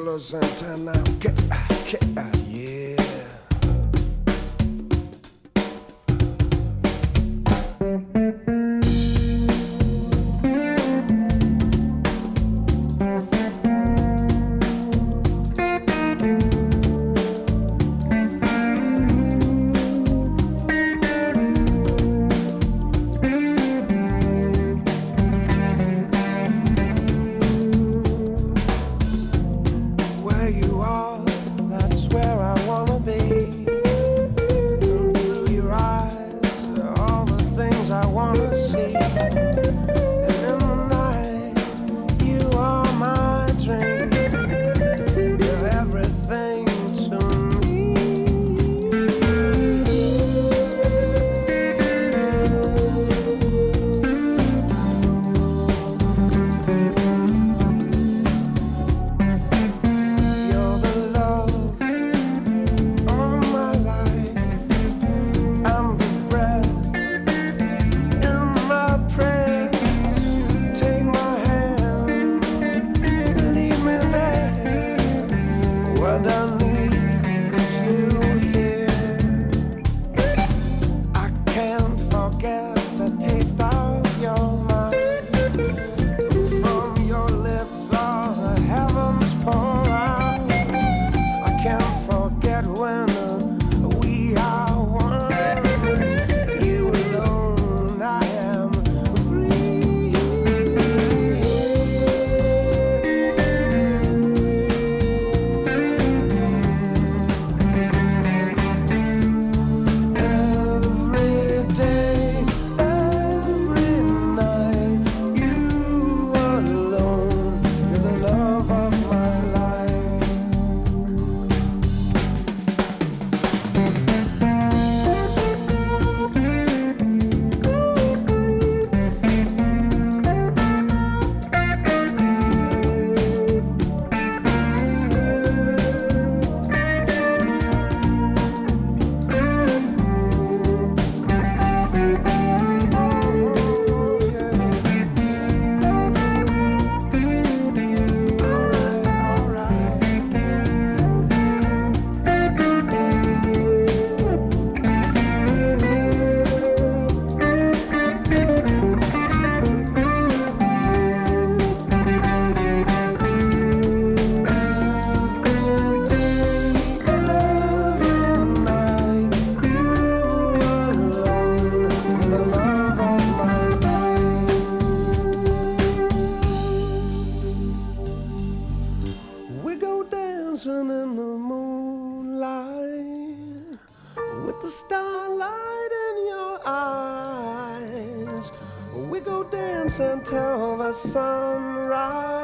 Carlos Santana. Yeah. Where you are, that's where I wanna be. And through your eyes, all the things I wanna see. And in the night, you are my dream. You're everything to me. You're the love of my life and the breath in my prayers. Take my hand, lead me there. What I need is you here. I can't forget the taste of your mind. From your lips, all the heavens pour out. I can't forget when we are one. It's you alone, I am free. Every day, every night, you alone, you're the love of my life. We go dancing in the moonlight with the starlight in your eyes. We go dance until the sunrise.